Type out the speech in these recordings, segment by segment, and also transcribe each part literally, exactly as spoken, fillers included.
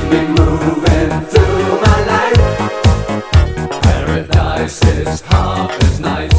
me moving through my life. Paradise is half as nice.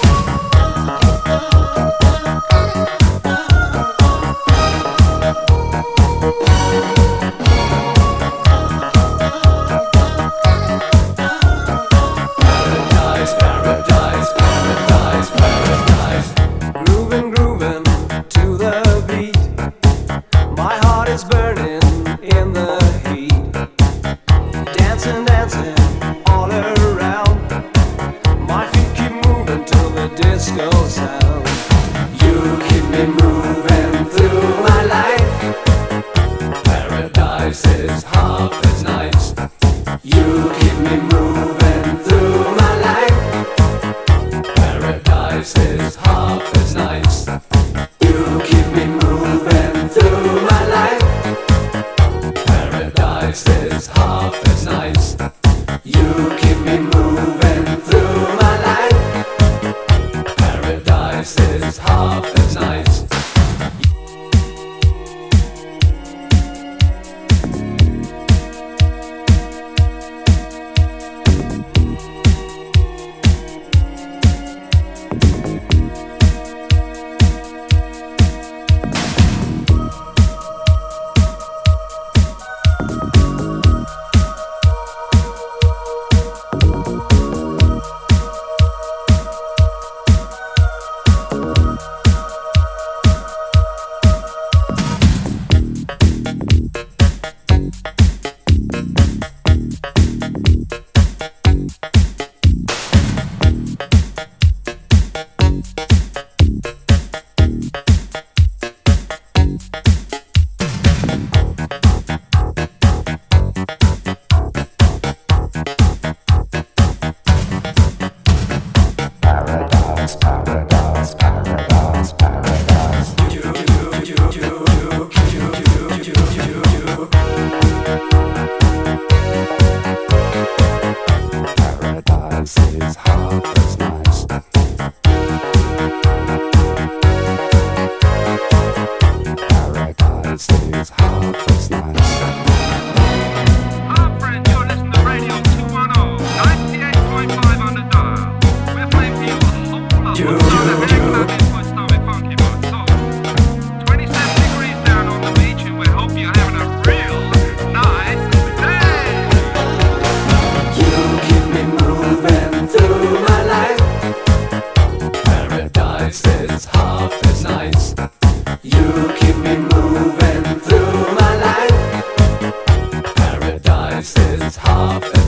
Paradise, paradise, paradise, paradise. Grooving, grooving to the beat. My heart is burning in the heat. Dancing, dancing all around. My feet keep moving to the disco sound. You keep me moving through my life. Paradise is half as nice. You keep me moving through my life. Paradise is half as nice. You keep me moving through my life. Paradise is half as nice. You keep me moving through my life. Paradise is half as nice. Paradise, paradise, paradise, paradise. You, you, you, you, you, you, you, you, you. Paradise is half as nice. Paradise is half as nice. Our friend, you're listening to Radio two ten, ninety-eight point five on the dial. We're playing for you a whole lot You, of you, you. Islamic funky mode. So, twenty-seven degrees down on the beach, and we hope you're having a real nice day. You keep me moving through my life. Paradise is half as nice. You keep me moving through my life. Paradise is half as